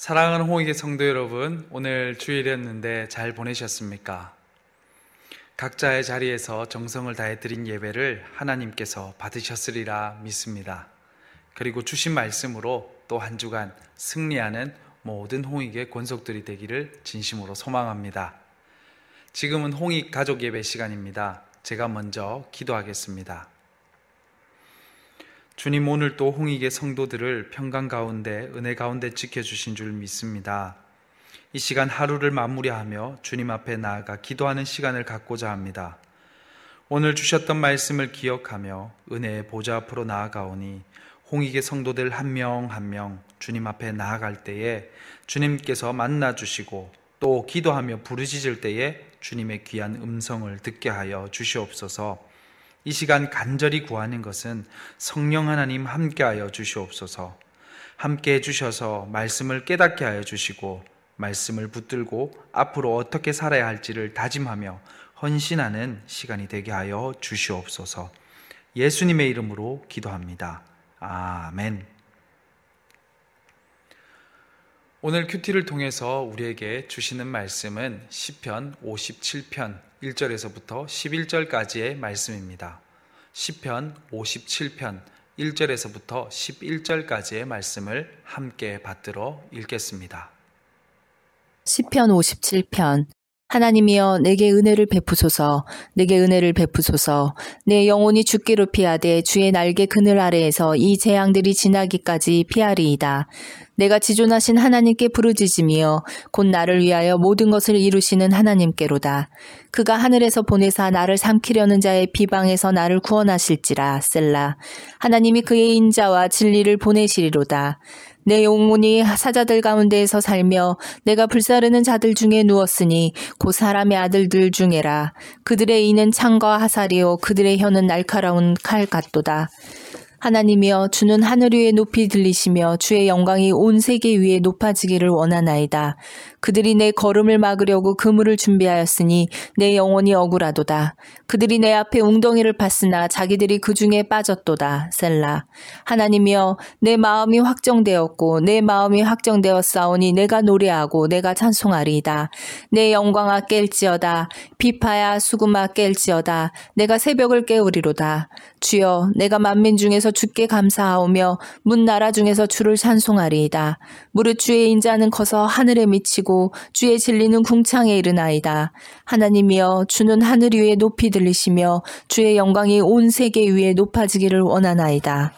사랑하는 홍익의 성도 여러분, 오늘 주일이었는데 잘 보내셨습니까? 각자의 자리에서 정성을 다해 드린 예배를 하나님께서 받으셨으리라 믿습니다. 그리고 주신 말씀으로 또 한 주간 승리하는 모든 홍익의 권속들이 되기를 진심으로 소망합니다. 지금은 홍익 가족 예배 시간입니다. 제가 먼저 기도하겠습니다. 주님, 오늘 또 홍익의 성도들을 평강 가운데 은혜 가운데 지켜주신 줄 믿습니다. 이 시간 하루를 마무리하며 주님 앞에 나아가 기도하는 시간을 갖고자 합니다. 오늘 주셨던 말씀을 기억하며 은혜의 보좌 앞으로 나아가오니 홍익의 성도들 한 명 한 명 주님 앞에 나아갈 때에 주님께서 만나주시고 또 기도하며 부르짖을 때에 주님의 귀한 음성을 듣게 하여 주시옵소서. 이 시간 간절히 구하는 것은 성령 하나님 함께하여 주시옵소서. 함께해 주셔서 말씀을 깨닫게 하여 주시고 말씀을 붙들고 앞으로 어떻게 살아야 할지를 다짐하며 헌신하는 시간이 되게 하여 주시옵소서. 예수님의 이름으로 기도합니다. 아멘. 오늘 큐티를 통해서 우리에게 주시는 말씀은 시편 57편 1절에서부터 11절까지의 말씀입니다. 시편 57편 1절에서부터 11절까지의 말씀을 함께 받들어 읽겠습니다. 시편 57편. 하나님이여 내게 은혜를 베푸소서. 내게 은혜를 베푸소서. 내 영혼이 죽기로 피하되 주의 날개 그늘 아래에서 이 재앙들이 지나기까지 피하리이다. 내가 지존하신 하나님께 부르짖으며 곧 나를 위하여 모든 것을 이루시는 하나님께로다. 그가 하늘에서 보내사 나를 삼키려는 자의 비방에서 나를 구원하실지라. 셀라. 하나님이 그의 인자와 진리를 보내시리로다. 내 영혼이 사자들 가운데에서 살며 내가 불사르는 자들 중에 누웠으니 곧 사람의 아들들 중에라. 그들의 이는 창과 화살이요 그들의 혀는 날카로운 칼 같도다. 하나님이여 주는 하늘 위에 높이 들리시며 주의 영광이 온 세계 위에 높아지기를 원하나이다. 그들이 내 걸음을 막으려고 그물을 준비하였으니 내 영혼이 억울하도다. 그들이 내 앞에 웅덩이를 팠으나 자기들이 그 중에 빠졌도다. 셀라. 하나님이여 내 마음이 확정되었고 내 마음이 확정되었사오니 내가 노래하고 내가 찬송하리이다. 내 영광아 깰지어다. 비파야 수구마 깰지어다. 내가 새벽을 깨우리로다. 주여 내가 만민 중에서 주께 감사하오며 문 나라 중에서 주를 찬송하리이다. 무릇 주의 인자는 커서 하늘에 미치고 주의 진리는 궁창에 이르나이다. 하나님이여 주는 하늘 위에 높이 들리시며 주의 영광이 온 세계 위에 높아지기를 원하나이다.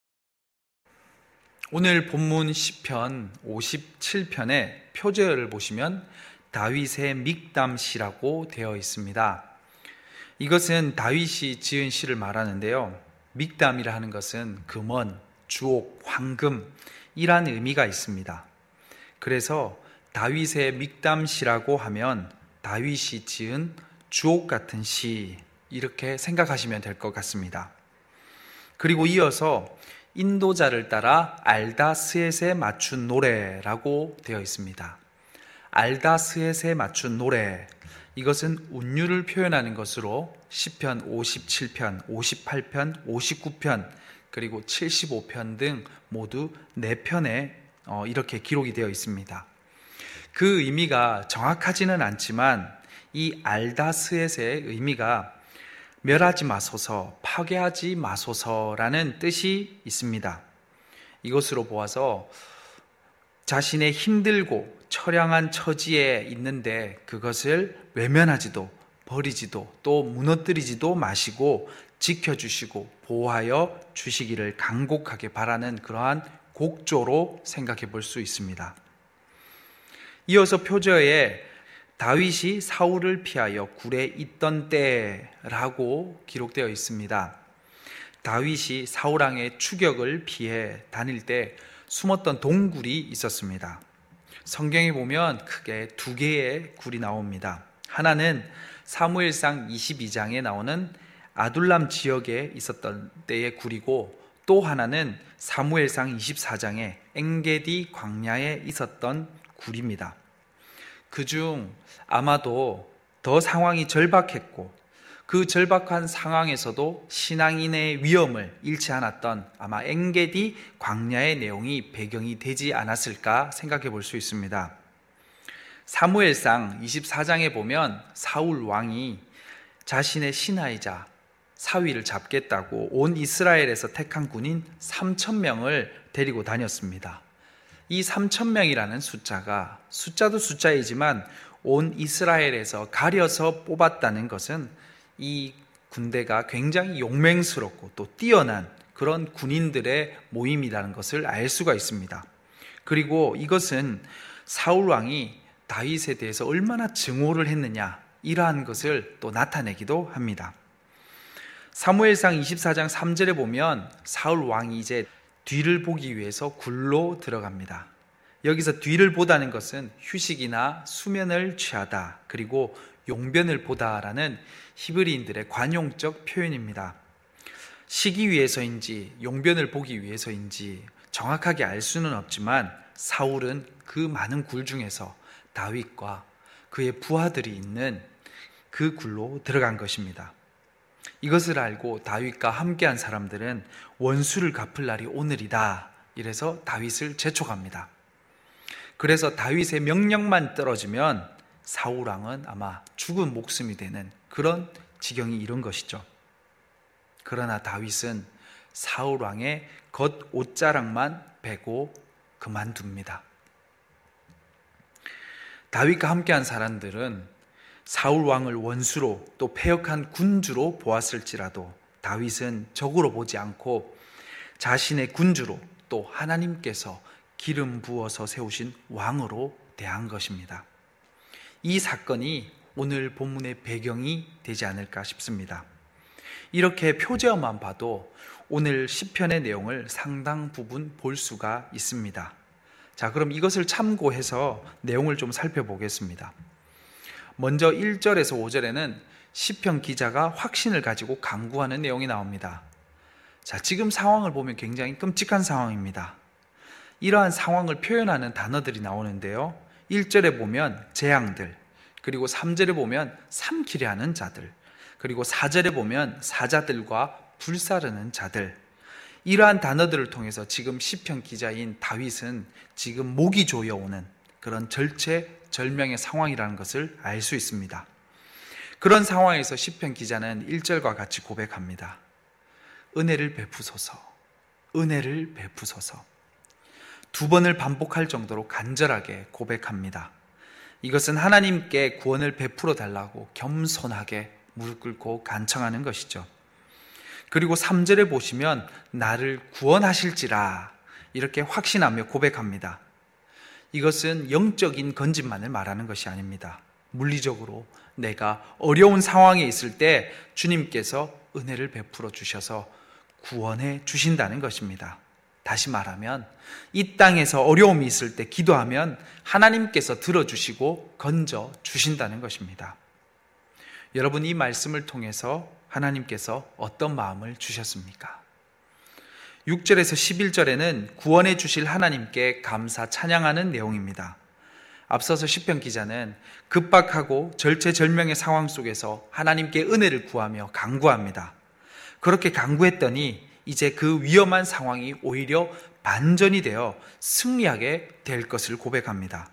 오늘 본문 시편 57편의 표제어를 보시면 다윗의 믹담시라고 되어 있습니다. 이것은 다윗이 지은 시를 말하는데요. 믹담이라 하는 것은 금원, 주옥, 황금이란 의미가 있습니다. 그래서 다윗의 믹담시라고 하면 다윗이 지은 주옥 같은 시, 이렇게 생각하시면 될 것 같습니다. 그리고 이어서 인도자를 따라 알다스헷에 맞춘 노래라고 되어 있습니다. 알다스헷에 맞춘 노래, 이것은 운율을 표현하는 것으로 시편 57편, 58편, 59편, 그리고 75편 등 모두 4편에 이렇게 기록이 되어 있습니다. 그 의미가 정확하지는 않지만 이 알다스헷의 의미가 멸하지 마소서, 파괴하지 마소서라는 뜻이 있습니다. 이것으로 보아서 자신의 힘들고 처량한 처지에 있는데 그것을 외면하지도 버리지도 또 무너뜨리지도 마시고 지켜주시고 보호하여 주시기를 간곡하게 바라는 그러한 곡조로 생각해 볼 수 있습니다. 이어서 표제어에 다윗이 사울을 피하여 굴에 있던 때라고 기록되어 있습니다. 다윗이 사울왕의 추격을 피해 다닐 때 숨었던 동굴이 있었습니다. 성경에 보면 크게 2개의 굴이 나옵니다. 하나는 사무엘상 22장에 나오는 아둘람 지역에 있었던 때의 굴이고, 또 하나는 사무엘상 24장에 엔게디 광야에 있었던 굴입니다. 그중 아마도 더 상황이 절박했고 그 절박한 상황에서도 신앙인의 위험을 잃지 않았던 아마 엔게디 광야의 내용이 배경이 되지 않았을까 생각해 볼 수 있습니다. 사무엘상 24장에 보면 사울 왕이 자신의 신하이자 사위를 잡겠다고 온 이스라엘에서 택한 군인 3,000명을 데리고 다녔습니다. 이 3,000명이라는 숫자도 숫자이지만 온 이스라엘에서 가려서 뽑았다는 것은 이 군대가 굉장히 용맹스럽고 또 뛰어난 그런 군인들의 모임이라는 것을 알 수가 있습니다. 그리고 이것은 사울 왕이 다윗에 대해서 얼마나 증오를 했느냐, 이러한 것을 또 나타내기도 합니다. 사무엘상 24장 3절에 보면 사울 왕이 이제 뒤를 보기 위해서 굴로 들어갑니다. 여기서 뒤를 보다는 것은 휴식이나 수면을 취하다, 그리고 용변을 보다라는 히브리인들의 관용적 표현입니다. 쉬기 위해서인지 용변을 보기 위해서인지 정확하게 알 수는 없지만 사울은 그 많은 굴 중에서 다윗과 그의 부하들이 있는 그 굴로 들어간 것입니다. 이것을 알고 다윗과 함께한 사람들은 원수를 갚을 날이 오늘이다, 이래서 다윗을 재촉합니다. 그래서 다윗의 명령만 떨어지면 사울 왕은 아마 죽은 목숨이 되는 그런 지경이 이른 것이죠. 그러나 다윗은 사울 왕의 겉 옷자락만 베고 그만둡니다. 다윗과 함께한 사람들은 사울 왕을 원수로 또 패역한 군주로 보았을지라도 다윗은 적으로 보지 않고 자신의 군주로 또 하나님께서 기름 부어서 세우신 왕으로 대한 것입니다. 이 사건이 오늘 본문의 배경이 되지 않을까 싶습니다. 이렇게 표제어만 봐도 오늘 시편의 내용을 상당 부분 볼 수가 있습니다. 자, 그럼 이것을 참고해서 내용을 좀 살펴보겠습니다. 먼저 1절에서 5절에는 시편 기자가 확신을 가지고 간구하는 내용이 나옵니다. 자, 지금 상황을 보면 굉장히 끔찍한 상황입니다. 이러한 상황을 표현하는 단어들이 나오는데요. 1절에 보면 재앙들, 그리고 3절에 보면 삼키려 하는 자들, 그리고 4절에 보면 사자들과 불사르는 자들, 이러한 단어들을 통해서 지금 시편 기자인 다윗은 지금 목이 조여오는 그런 절체절명의 상황이라는 것을 알 수 있습니다. 그런 상황에서 시편 기자는 1절과 같이 고백합니다. 은혜를 베푸소서, 은혜를 베푸소서. 두 번을 반복할 정도로 간절하게 고백합니다. 이것은 하나님께 구원을 베풀어 달라고 겸손하게 무릎 꿇고 간청하는 것이죠. 그리고 3절에 보시면 나를 구원하실지라 이렇게 확신하며 고백합니다. 이것은 영적인 건진만을 말하는 것이 아닙니다. 물리적으로 내가 어려운 상황에 있을 때 주님께서 은혜를 베풀어 주셔서 구원해 주신다는 것입니다. 다시 말하면 이 땅에서 어려움이 있을 때 기도하면 하나님께서 들어주시고 건져 주신다는 것입니다. 여러분, 이 말씀을 통해서 하나님께서 어떤 마음을 주셨습니까? 6절에서 11절에는 구원해 주실 하나님께 감사 찬양하는 내용입니다. 앞서서 시편 기자는 급박하고 절체절명의 상황 속에서 하나님께 은혜를 구하며 간구합니다. 그렇게 간구했더니 이제 그 위험한 상황이 오히려 반전이 되어 승리하게 될 것을 고백합니다.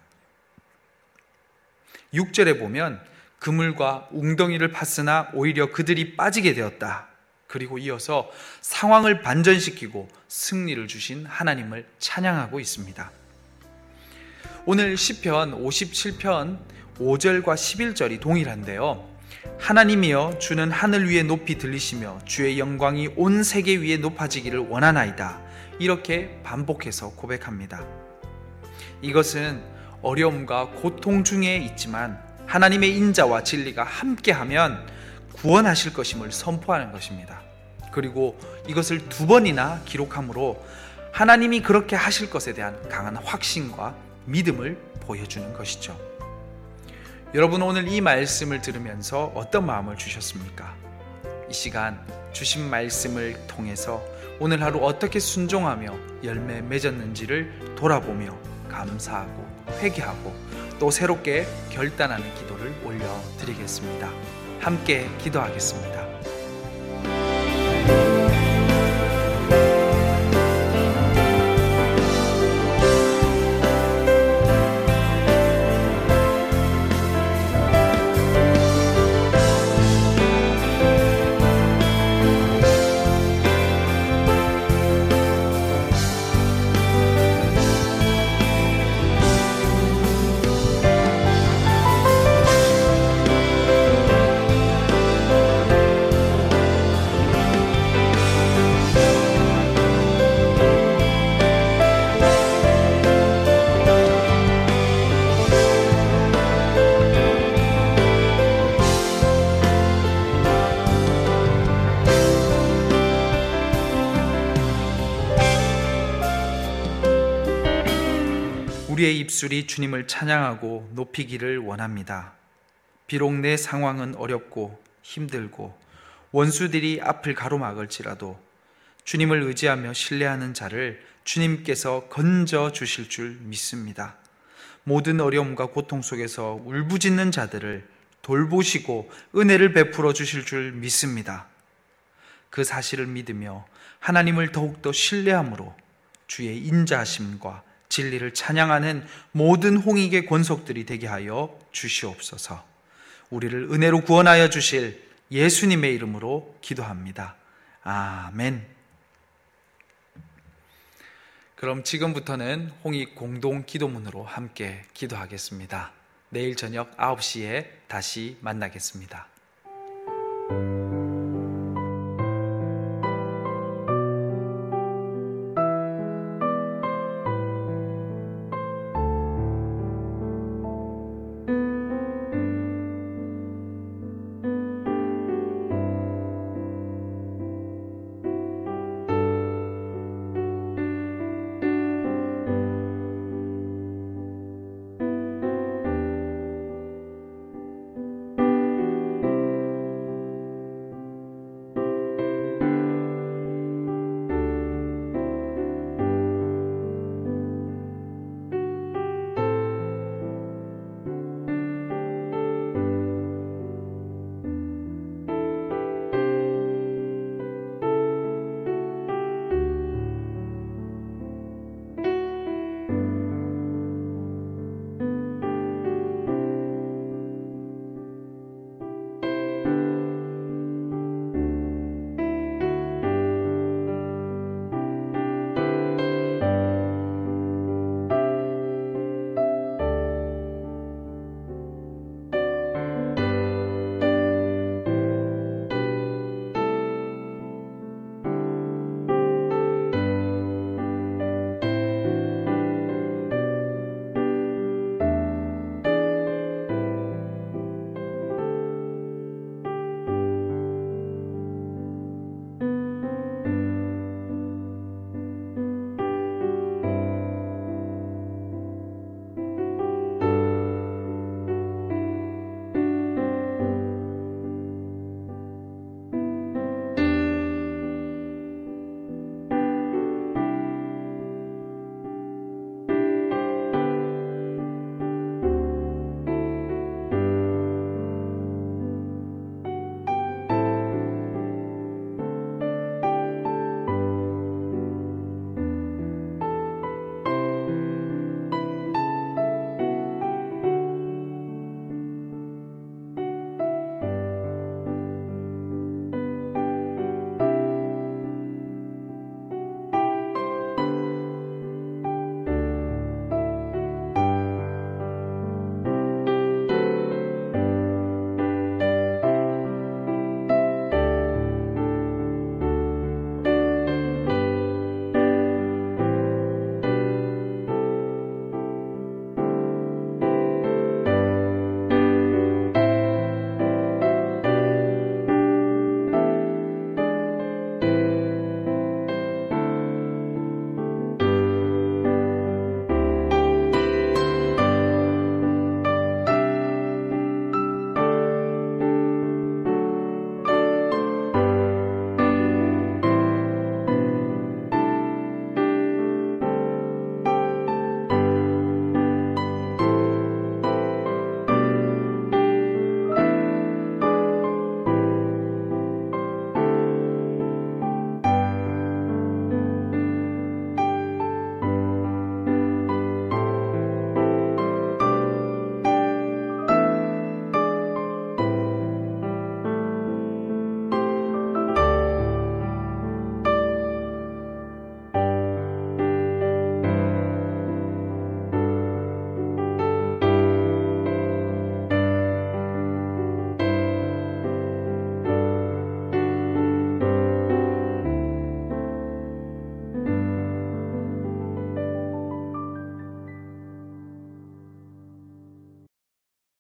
6절에 보면 그물과 웅덩이를 팠으나 오히려 그들이 빠지게 되었다. 그리고 이어서 상황을 반전시키고 승리를 주신 하나님을 찬양하고 있습니다. 오늘 시편 57편 5절과 11절이 동일한데요. 하나님이여 주는 하늘 위에 높이 들리시며 주의 영광이 온 세계 위에 높아지기를 원하나이다. 이렇게 반복해서 고백합니다. 이것은 어려움과 고통 중에 있지만 하나님의 인자와 진리가 함께하면 구원하실 것임을 선포하는 것입니다. 그리고 이것을 2번이나 기록함으로 하나님이 그렇게 하실 것에 대한 강한 확신과 믿음을 보여주는 것이죠. 여러분, 오늘 이 말씀을 들으면서 어떤 마음을 주셨습니까? 이 시간 주신 말씀을 통해서 오늘 하루 어떻게 순종하며 열매 맺었는지를 돌아보며 감사하고 회개하고 또 새롭게 결단하는 기도를 올려드리겠습니다. 함께 기도하겠습니다. 우리의 입술이 주님을 찬양하고 높이기를 원합니다. 비록 내 상황은 어렵고 힘들고 원수들이 앞을 가로막을지라도 주님을 의지하며 신뢰하는 자를 주님께서 건져 주실 줄 믿습니다. 모든 어려움과 고통 속에서 울부짖는 자들을 돌보시고 은혜를 베풀어 주실 줄 믿습니다. 그 사실을 믿으며 하나님을 더욱더 신뢰함으로 주의 인자하심과 진리를 찬양하는 모든 홍익의 권속들이 되게 하여 주시옵소서. 우리를 은혜로 구원하여 주실 예수님의 이름으로 기도합니다. 아멘. 그럼 지금부터는 홍익 공동 기도문으로 함께 기도하겠습니다. 내일 저녁 9시에 다시 만나겠습니다.